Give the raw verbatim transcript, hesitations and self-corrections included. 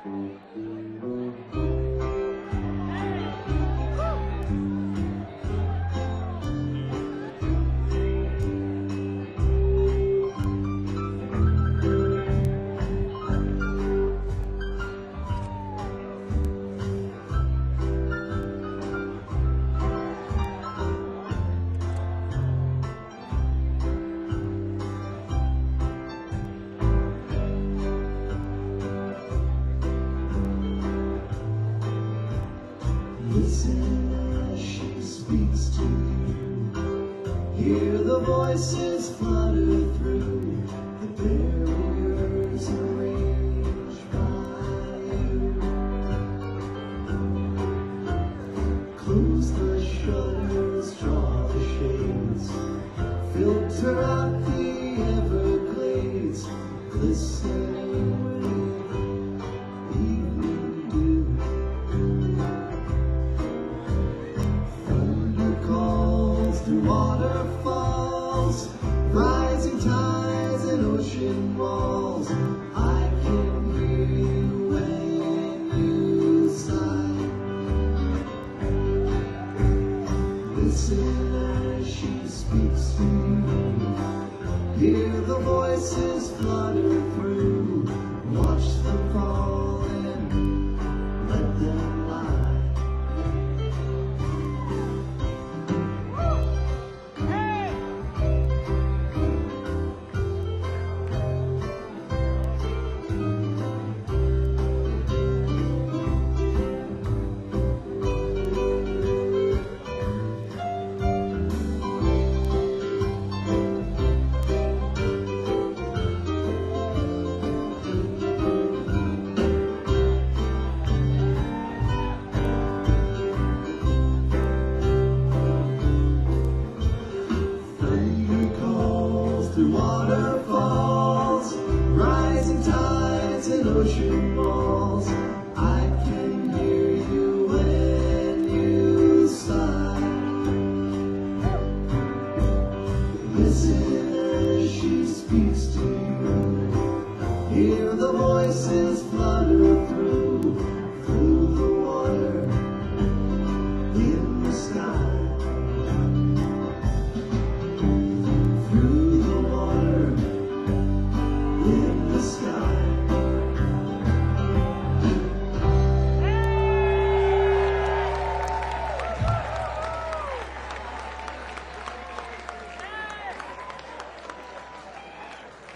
Listen as she speaks to you. Hear the voices flutter through the barriers arranged by you. Close the shutters, draw the shades, filter out the Everglades, glistening with evening dew. Through waterfalls, rising tides and ocean walls, I can hear you when you sigh. Listen as she speaks to you. Hear the voices flutter through. Watch them fall and let them lie. Through waterfalls, rising tides and ocean walls, I can hear you when you sigh. Listen as she speaks to you. Hear the voices flutter